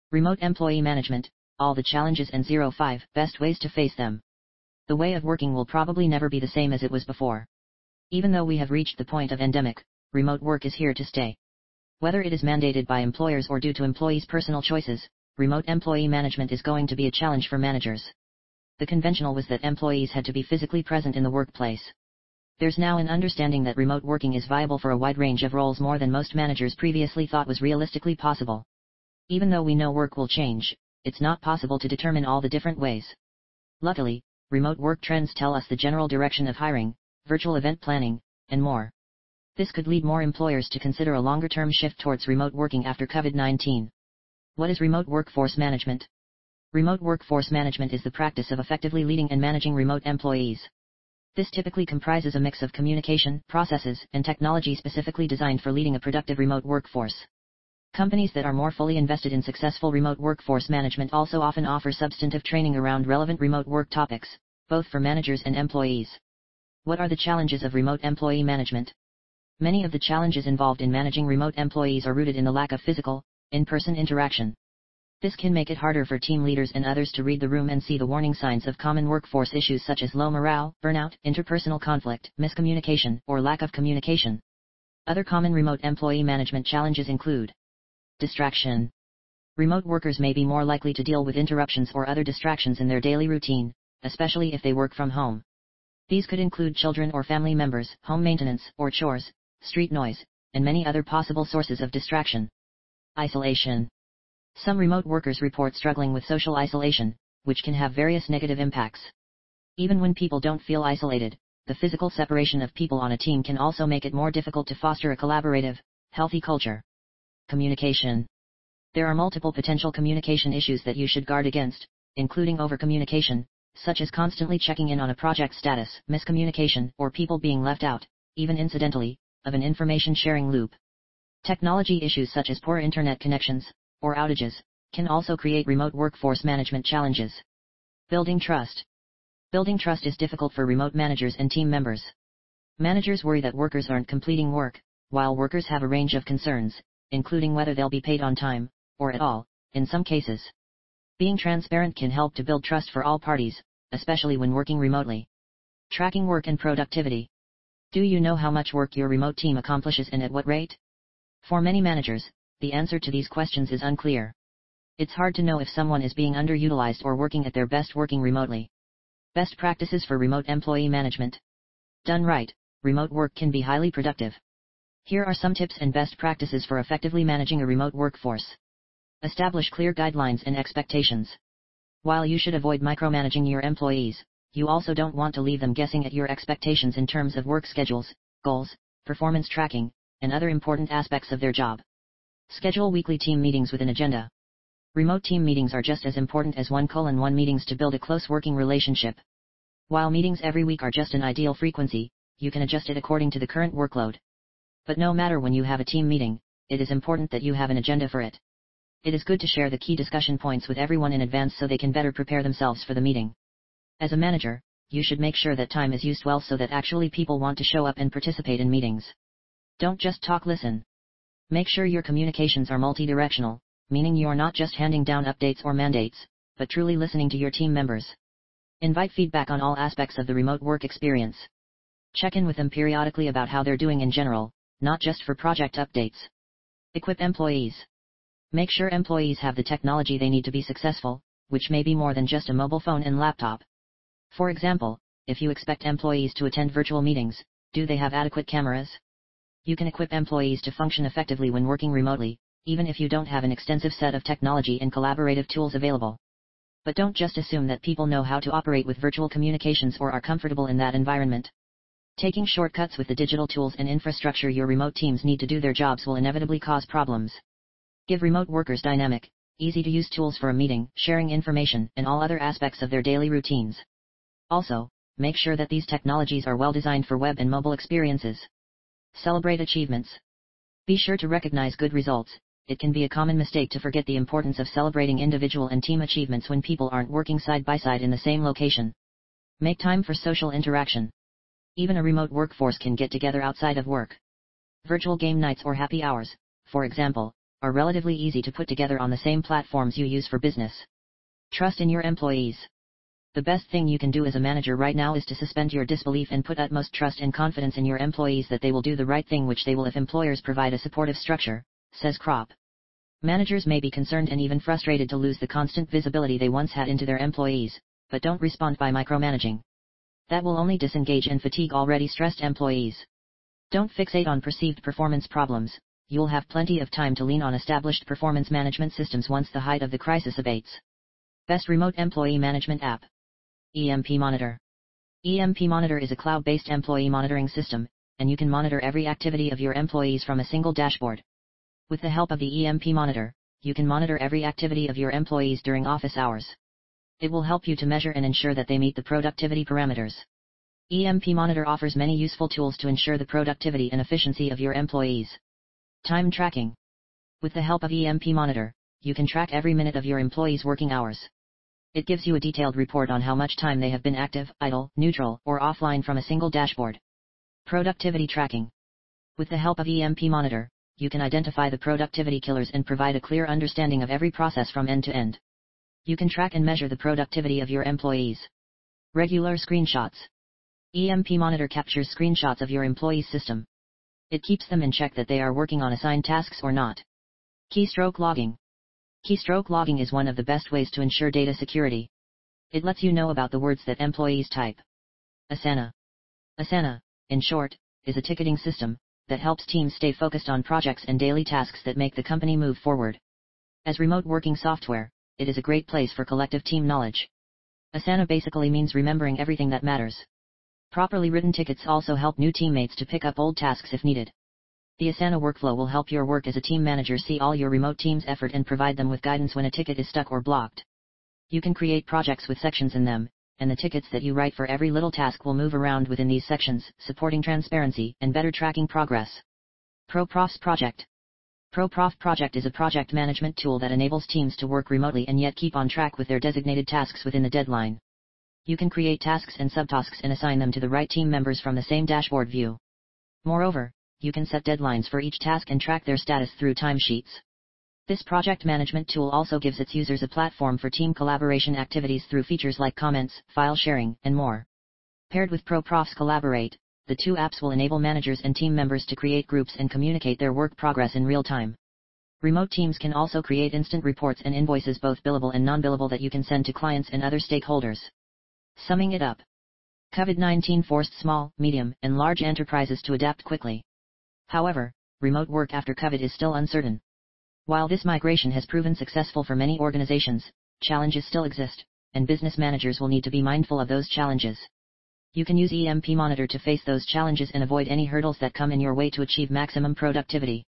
Remote employee management, all the challenges and 5 best ways to face them. The way of working will probably never be the same as it was before. Even though we have reached the point of endemic, remote work is here to stay. Whether it is mandated by employers or due to employees' personal choices, remote employee management is going to be a challenge for managers. The conventional was that employees had to be physically present in the workplace. There's now an understanding that remote working is viable for a wide range of roles, more than most managers previously thought was realistically possible. Even though we know work will change, it's not possible to determine all the different ways. Luckily, remote work trends tell us the general direction of hiring, virtual event planning, and more. This could lead more employers to consider a longer-term shift towards remote working after COVID-19. What is remote workforce management? Remote workforce management is the practice of effectively leading and managing remote employees. This typically comprises a mix of communication, processes, and technology specifically designed for leading a productive remote workforce. Companies that are more fully invested in successful remote workforce management also often offer substantive training around relevant remote work topics, both for managers and employees. What are the challenges of remote employee management? Many of the challenges involved in managing remote employees are rooted in the lack of physical, in-person interaction. This can make it harder for team leaders and others to read the room and see the warning signs of common workforce issues such as low morale, burnout, interpersonal conflict, miscommunication, or lack of communication. Other common remote employee management challenges include distraction. Remote workers may be more likely to deal with interruptions or other distractions in their daily routine, especially if they work from home. These could include children or family members, home maintenance or chores, street noise, and many other possible sources of distraction. Isolation. Some remote workers report struggling with social isolation, which can have various negative impacts. Even when people don't feel isolated, the physical separation of people on a team can also make it more difficult to foster a collaborative, healthy culture. Communication. There are multiple potential communication issues that you should guard against, including overcommunication, such as constantly checking in on a project status, miscommunication, or people being left out, even incidentally, of an information sharing loop. Technology issues such as poor internet connections, or outages, can also create remote workforce management challenges. Building trust. Building trust is difficult for remote managers and team members. Managers worry that workers aren't completing work, while workers have a range of concerns, including whether they'll be paid on time, or at all, in some cases. Being transparent can help to build trust for all parties, especially when working remotely. Tracking work and productivity. Do you know how much work your remote team accomplishes and at what rate? For many managers, the answer to these questions is unclear. It's hard to know if someone is being underutilized or working at their best working remotely. Best practices for remote employee management. Done right, remote work can be highly productive. Here are some tips and best practices for effectively managing a remote workforce. Establish clear guidelines and expectations. While you should avoid micromanaging your employees, you also don't want to leave them guessing at your expectations in terms of work schedules, goals, performance tracking, and other important aspects of their job. Schedule weekly team meetings with an agenda. Remote team meetings are just as important as 1:1 meetings to build a close working relationship. While meetings every week are just an ideal frequency, you can adjust it according to the current workload. But no matter when you have a team meeting, it is important that you have an agenda for it. It is good to share the key discussion points with everyone in advance so they can better prepare themselves for the meeting. As a manager, you should make sure that time is used well so that actually people want to show up and participate in meetings. Don't just talk, listen. Make sure your communications are multi-directional, meaning you are not just handing down updates or mandates, but truly listening to your team members. Invite feedback on all aspects of the remote work experience. Check in with them periodically about how they're doing in general, not just for project updates. Equip employees. Make sure employees have the technology they need to be successful, which may be more than just a mobile phone and laptop. For example, if you expect employees to attend virtual meetings, do they have adequate cameras? You can equip employees to function effectively when working remotely, even if you don't have an extensive set of technology and collaborative tools available. But don't just assume that people know how to operate with virtual communications or are comfortable in that environment. Taking shortcuts with the digital tools and infrastructure your remote teams need to do their jobs will inevitably cause problems. Give remote workers dynamic, easy-to-use tools for a meeting, sharing information, and all other aspects of their daily routines. Also, make sure that these technologies are well designed for web and mobile experiences. Celebrate achievements. Be sure to recognize good results. It can be a common mistake to forget the importance of celebrating individual and team achievements when people aren't working side by side in the same location. Make time for social interaction. Even a remote workforce can get together outside of work. Virtual game nights or happy hours, for example, are relatively easy to put together on the same platforms you use for business. Trust in your employees. The best thing you can do as a manager right now is to suspend your disbelief and put utmost trust and confidence in your employees that they will do the right thing, which they will if employers provide a supportive structure, says Kropp. Managers may be concerned and even frustrated to lose the constant visibility they once had into their employees, but don't respond by micromanaging. That will only disengage and fatigue already stressed employees. Don't fixate on perceived performance problems. You'll have plenty of time to lean on established performance management systems once the height of the crisis abates. Best remote employee management app. EMP Monitor. EMP Monitor is a cloud-based employee monitoring system, and you can monitor every activity of your employees from a single dashboard. With the help of the EMP Monitor, you can monitor every activity of your employees during office hours. It will help you to measure and ensure that they meet the productivity parameters. EMP Monitor offers many useful tools to ensure the productivity and efficiency of your employees. Time tracking. With the help of EMP Monitor, you can track every minute of your employees' working hours. It gives you a detailed report on how much time they have been active, idle, neutral, or offline from a single dashboard. Productivity tracking. With the help of EMP Monitor, you can identify the productivity killers and provide a clear understanding of every process from end to end. You can track and measure the productivity of your employees. Regular screenshots. EMP Monitor captures screenshots of your employees' system. It keeps them in check that they are working on assigned tasks or not. Keystroke logging. Keystroke logging is one of the best ways to ensure data security. It lets you know about the words that employees type. Asana. Asana, in short, is a ticketing system that helps teams stay focused on projects and daily tasks that make the company move forward. As remote working software, it is a great place for collective team knowledge. Asana basically means remembering everything that matters. Properly written tickets also help new teammates to pick up old tasks if needed. The Asana workflow will help your work as a team manager see all your remote team's effort and provide them with guidance when a ticket is stuck or blocked. You can create projects with sections in them, and the tickets that you write for every little task will move around within these sections, supporting transparency and better tracking progress. ProProfs Project. ProProf Project is a project management tool that enables teams to work remotely and yet keep on track with their designated tasks within the deadline. You can create tasks and subtasks and assign them to the right team members from the same dashboard view. Moreover, you can set deadlines for each task and track their status through timesheets. This project management tool also gives its users a platform for team collaboration activities through features like comments, file sharing, and more. Paired with ProProfs Collaborate, the two apps will enable managers and team members to create groups and communicate their work progress in real time. Remote teams can also create instant reports and invoices, both billable and non-billable, that you can send to clients and other stakeholders. Summing it up. COVID-19 forced small, medium, and large enterprises to adapt quickly. However, remote work after COVID is still uncertain. While this migration has proven successful for many organizations, challenges still exist, and business managers will need to be mindful of those challenges. You can use EMP Monitor to face those challenges and avoid any hurdles that come in your way to achieve maximum productivity.